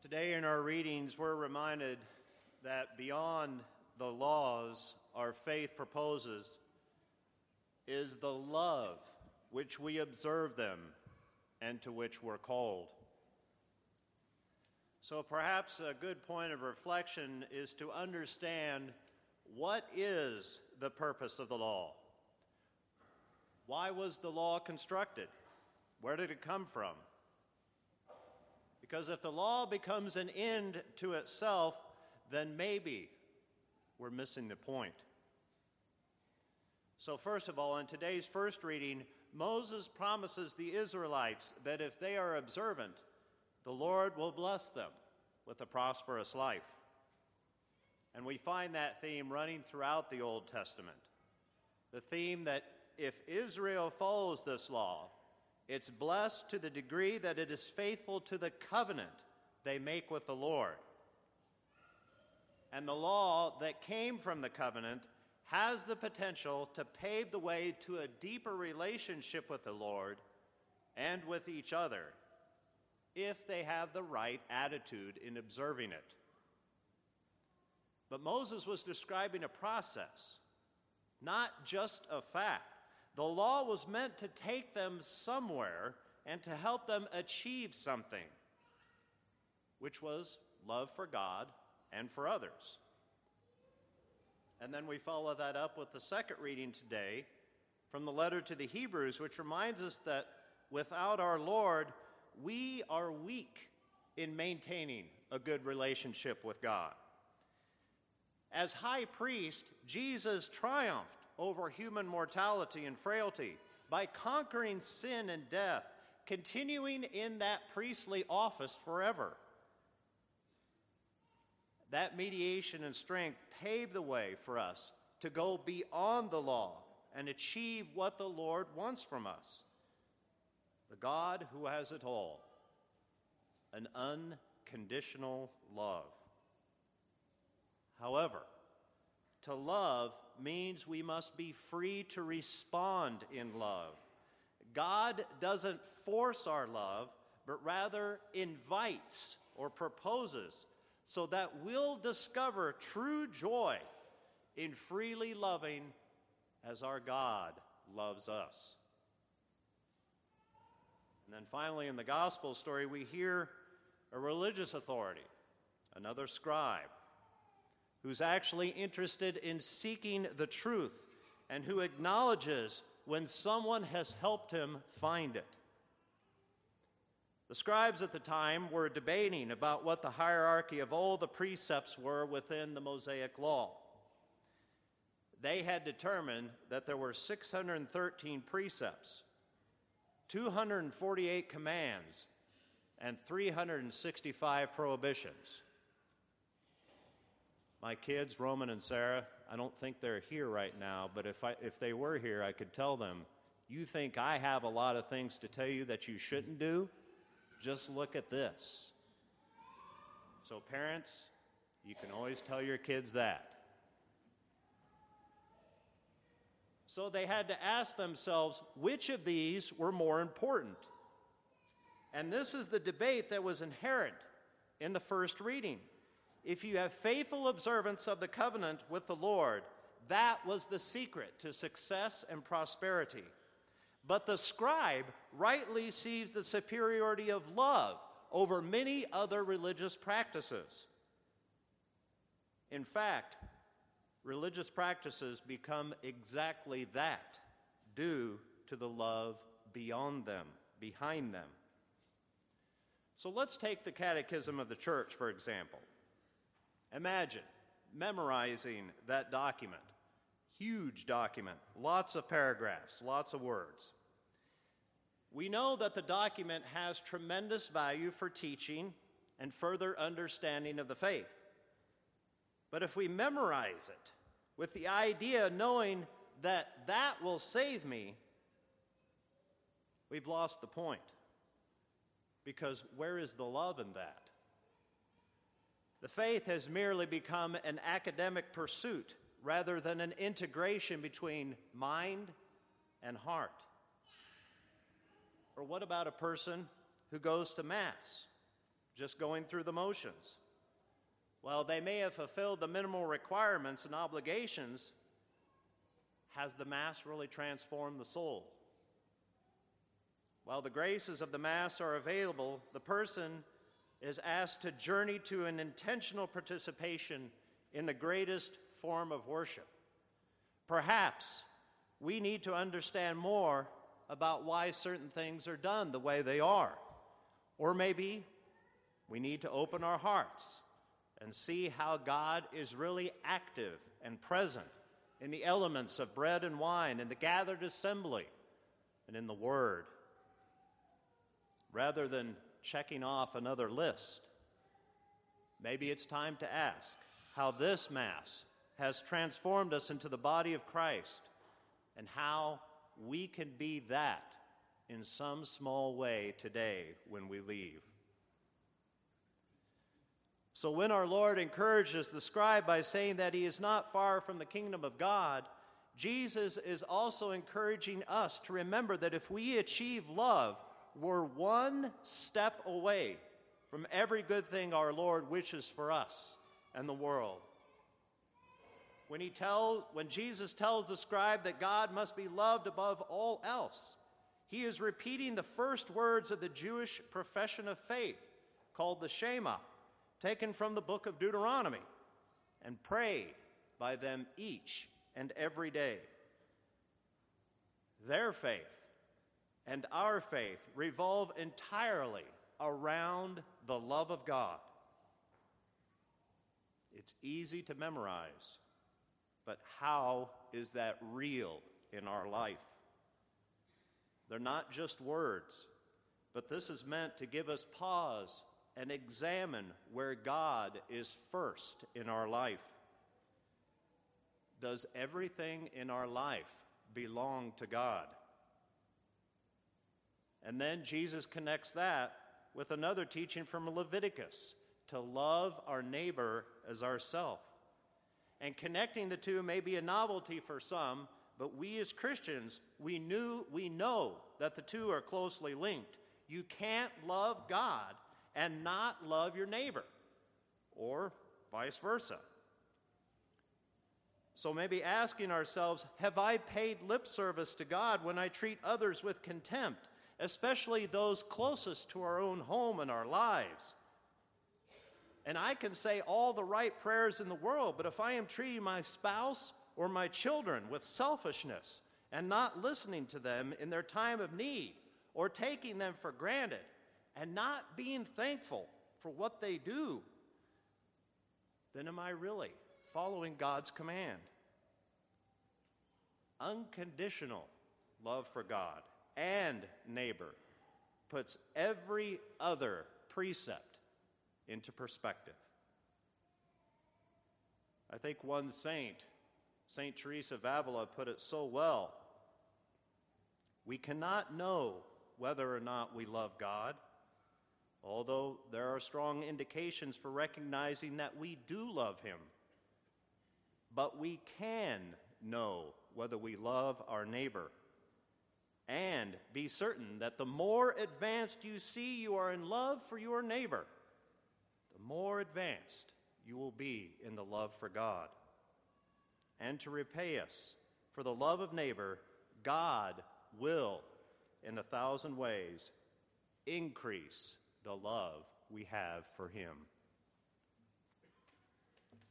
Today in our readings, we're reminded that beyond the laws our faith proposes is the love which we observe them and to which we're called. So perhaps a good point of reflection is to understand what is the purpose of the law. Why was the law constructed? Where did it come from? Because if the law becomes an end to itself, then maybe we're missing the point. So first of all, in today's first reading, Moses promises the Israelites that if they are observant, the Lord will bless them with a prosperous life. And we find that theme running throughout the Old Testament. The theme that if Israel follows this law, it's blessed to the degree that it is faithful to the covenant they make with the Lord. And the law that came from the covenant has the potential to pave the way to a deeper relationship with the Lord and with each other if they have the right attitude in observing it. But Moses was describing a process, not just a fact. The law was meant to take them somewhere and to help them achieve something, which was love for God and for others. And then we follow that up with the second reading today from the letter to the Hebrews, which reminds us that without our Lord, we are weak in maintaining a good relationship with God. As high priest, Jesus triumphed over human mortality and frailty by conquering sin and death, continuing in that priestly office forever. That mediation and strength paved the way for us to go beyond the law and achieve what the Lord wants from us. The God who has it all, an unconditional love. However, to love means we must be free to respond in love. God doesn't force our love, but rather invites or proposes so that we'll discover true joy in freely loving as our God loves us. And then finally, in the gospel story, we hear a religious authority, another scribe, who's actually interested in seeking the truth and who acknowledges when someone has helped him find it. The scribes at the time were debating about what the hierarchy of all the precepts were within the Mosaic law. They had determined that there were 613 precepts, 248 commands, and 365 prohibitions. My kids, Roman and Sarah, I don't think they're here right now, but if they were here, I could tell them, you think I have a lot of things to tell you that you shouldn't do? Just look at this. So parents, you can always tell your kids that. So they had to ask themselves, which of these were more important? And this is the debate that was inherent in the first reading. If you have faithful observance of the covenant with the Lord, that was the secret to success and prosperity. But the scribe rightly sees the superiority of love over many other religious practices. In fact, religious practices become exactly that, due to the love beyond them, behind them. So let's take the Catechism of the Church, for example. Imagine memorizing that document, huge document, lots of paragraphs, lots of words. We know that the document has tremendous value for teaching and further understanding of the faith. But if we memorize it with the idea knowing that that will save me, we've lost the point. Because where is the love in that? The faith has merely become an academic pursuit rather than an integration between mind and heart. Or what about a person who goes to Mass? just going through the motions. While they may have fulfilled the minimal requirements and obligations, has the Mass really transformed the soul? While the graces of the Mass are available, the person is asked to journey to an intentional participation in the greatest form of worship. Perhaps we need to understand more about why certain things are done the way they are. Or maybe we need to open our hearts and see how God is really active and present in the elements of bread and wine, in the gathered assembly, and in the Word, rather than checking off another list. Maybe it's time to ask how this Mass has transformed us into the body of Christ, and how we can be that in some small way today when we leave. So when our Lord encourages the scribe by saying that he is not far from the kingdom of God, Jesus is also encouraging us to remember that if we achieve love, we're one step away from every good thing our Lord wishes for us and the world. When Jesus tells the scribe that God must be loved above all else, he is repeating the first words of the Jewish profession of faith, called the Shema, taken from the book of Deuteronomy, and prayed by them each and every day. Their faith and our faith revolve entirely around the love of God. It's easy to memorize, but how is that real in our life? They're not just words, but this is meant to give us pause and examine where God is first in our life. Does everything in our life belong to God? And then Jesus connects that with another teaching from Leviticus, to love our neighbor as ourself. And connecting the two may be a novelty for some, but we as Christians, we know that the two are closely linked. You can't love God and not love your neighbor, or vice versa. So maybe asking ourselves, have I paid lip service to God when I treat others with contempt, especially those closest to our own home and our lives? And I can say all the right prayers in the world, but if I am treating my spouse or my children with selfishness and not listening to them in their time of need, or taking them for granted and not being thankful for what they do, then am I really following God's command? Unconditional love for God and neighbor puts every other precept into perspective. I think one saint, St. Teresa of Avila, put it so well. We cannot know whether or not we love God, although there are strong indications for recognizing that we do love him. But we can know whether we love our neighbor, and be certain that the more advanced you see you are in love for your neighbor, the more advanced you will be in the love for God. And to repay us for the love of neighbor, God will, in 1,000 ways, increase the love we have for him.